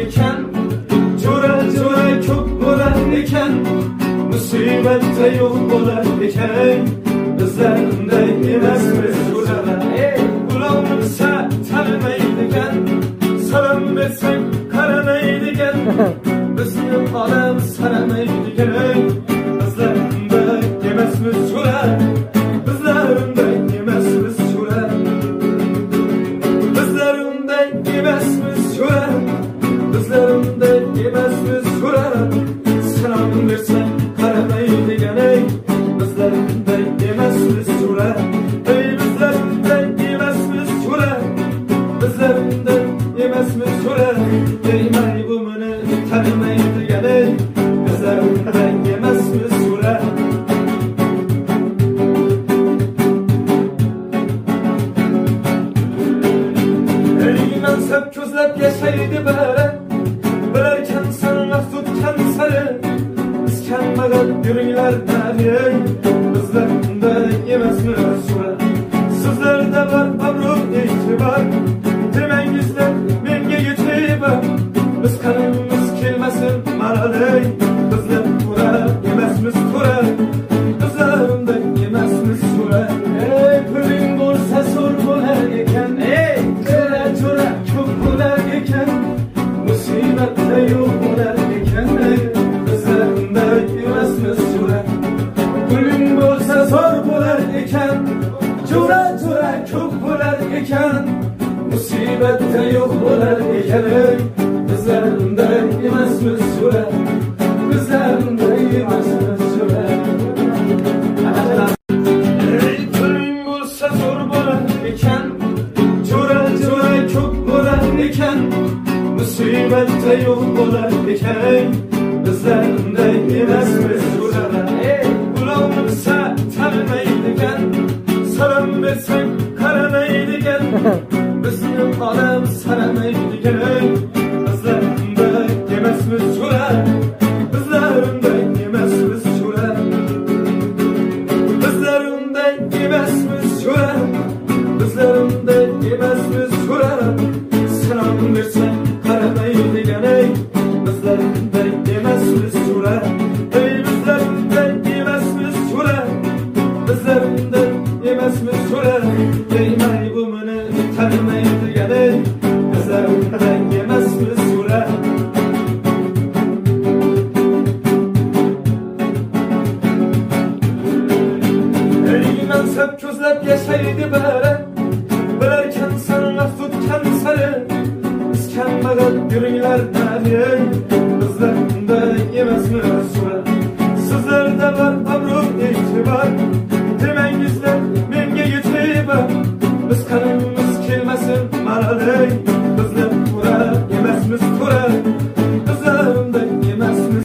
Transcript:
ekan, jo'ra ko'p bo'lar ekan, musibatda yo'q bo'lar ekan, bizlar unday emasmiz jo'ralar. Ulovimsa tanimaydigan, salom bersang qaramaydigan, bizni olam saramaydigan, bizlar unday emasmiz jo'ra, bizlar unday emasmiz jo'ra, bizlar unday emasmiz jo'ra, bizlar unday emasmiz jo'ra, salom bersang qaramaydigan, bizlar unday emasmiz jo'ra, bizlar unday emasmiz jo'ra, bizlar unday emasmiz jo'ra, deymay bu meni tanimaydigan, bizlar unday emasmiz jo'ra. Mansab ko'zlab yashaydi bari, bilarkan san maqsud sari, biz kambag'al yuringlar nari, bizlar unday emasmiz jo'ra. Sizlarda bor obro' e'tibor, demangizlar menga yetib, biz qanimiz kelmasin malolay, bizlar to'ra emasmiz to'ra, bizlar unday emasmiz jo'ra. Puling bo'lsa so'r bo'lar ekan, jo'ra ko'p bo'lar ekan, musibatda yo'q bo'lar ekan, bizlar unday emasmiz jo'ra. Puling bo'lsa zo'r bo'lar ekan, jo'ra ko'p bo'lar ekan, musibatda yo'q bo'lar ekan, bizlar unday emasmiz jo'ra, bizlar unday emasmiz jo'ra. Puling bo'lsa zo'r bo'lar ekan, jo'ra ko'p bo'lar ekan, musibatda yo'q bo'lar ekan, bizlar unday emasmiz jo'ra. Ulovimsa tanimaydigan, salom bersang qaramaydigan, bizni olam saramaydigan, bizlar unday emasmiz jo'ra, bizlar unday emasmiz jo'ra, bizlar unday emasmiz jo'ra, bizlar unday emasmiz jo'ra, salom bersang qaramaydigan, bizlar unday emasmiz jo'ra, bizlar unday emasmiz jo'ra, bizlar unday emasmiz jo'ra, deymay bu meni tanimaydigan, bizlar unday emasmiz jo'ra. Mansab ko'zlab yashaydi bari, bilarkan san maqsud sari, biz kambag'al yuringlar nari, bizlar unday emasmiz jo'ra. Sizlarda bor obro' e'tibor, demangizlar menga yetib, biz qanimiz kelmasin malolay,